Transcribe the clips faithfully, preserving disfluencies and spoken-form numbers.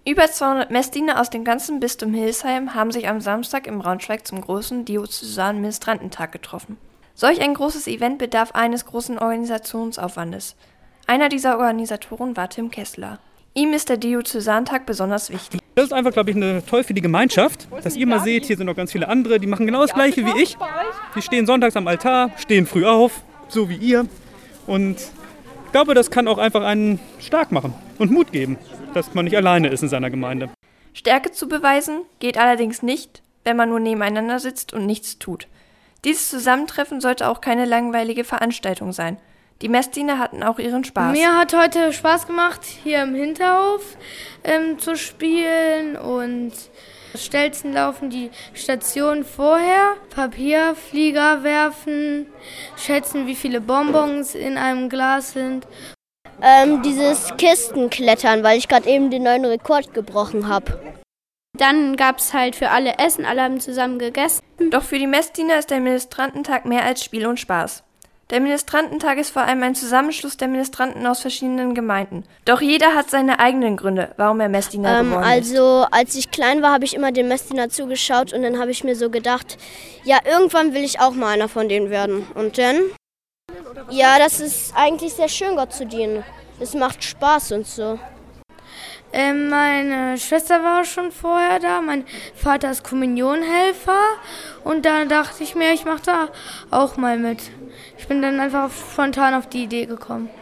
Über zweihundert Messdiener aus dem ganzen Bistum Hildesheim haben sich am Samstag im Braunschweig zum großen diözesanen Ministrantentag getroffen. Solch ein großes Event bedarf eines großen Organisationsaufwandes. Einer dieser Organisatoren war Tim Kessler. Ihm ist der Diözesantag besonders wichtig. Das ist einfach, glaube ich, eine toll für die Gemeinschaft, dass ihr mal seht, hier sind noch ganz viele andere, die machen genau das Gleiche wie ich. Die stehen sonntags am Altar, stehen früh auf, so wie ihr. Und ich glaube, das kann auch einfach einen stark machen und Mut geben, dass man nicht alleine ist in seiner Gemeinde. Stärke zu beweisen geht allerdings nicht, wenn man nur nebeneinander sitzt und nichts tut. Dieses Zusammentreffen sollte auch keine langweilige Veranstaltung sein. Die Messdiener hatten auch ihren Spaß. Mir hat heute Spaß gemacht, hier im Hinterhof ähm, zu spielen und Stelzen laufen, die Station vorher, Papierflieger werfen, schätzen, wie viele Bonbons in einem Glas sind. Ähm, dieses Kistenklettern, weil ich gerade eben den neuen Rekord gebrochen habe. Dann gab es halt für alle Essen, alle haben zusammen gegessen. Doch für die Messdiener ist der Ministrantentag mehr als Spiel und Spaß. Der Ministrantentag ist vor allem ein Zusammenschluss der Ministranten aus verschiedenen Gemeinden. Doch jeder hat seine eigenen Gründe, warum er Messdiener ähm, geworden ist. Also als ich klein war, habe ich immer den Messdiener zugeschaut und dann habe ich mir so gedacht, ja, irgendwann will ich auch mal einer von denen werden. Und dann? Ja, das ist eigentlich sehr schön, Gott zu dienen. Es macht Spaß und so. Ähm, meine Schwester war schon vorher da, mein Vater ist Kommunionhelfer und da dachte ich mir, ich mache da auch mal mit. Ich bin dann einfach spontan auf die Idee gekommen.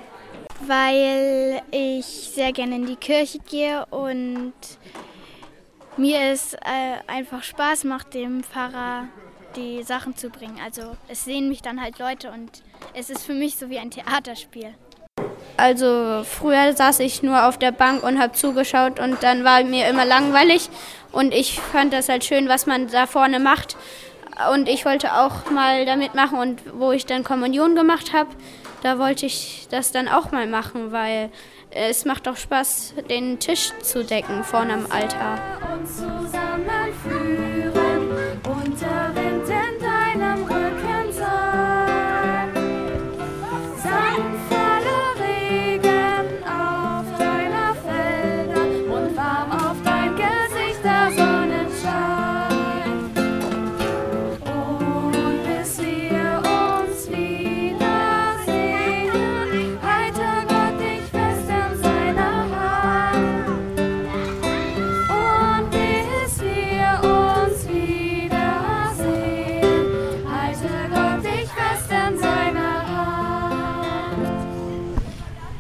Weil ich sehr gerne in die Kirche gehe und mir es äh, einfach Spaß macht, dem Pfarrer die Sachen zu bringen. Also es sehen mich dann halt Leute und es ist für mich so wie ein Theaterspiel. Also früher saß ich nur auf der Bank und habe zugeschaut und dann war mir immer langweilig und ich fand das halt schön, was man da vorne macht und ich wollte auch mal da mitmachen und wo ich dann Kommunion gemacht habe, da wollte ich das dann auch mal machen, weil es macht auch Spaß, den Tisch zu decken vorne am Altar. Und zusammen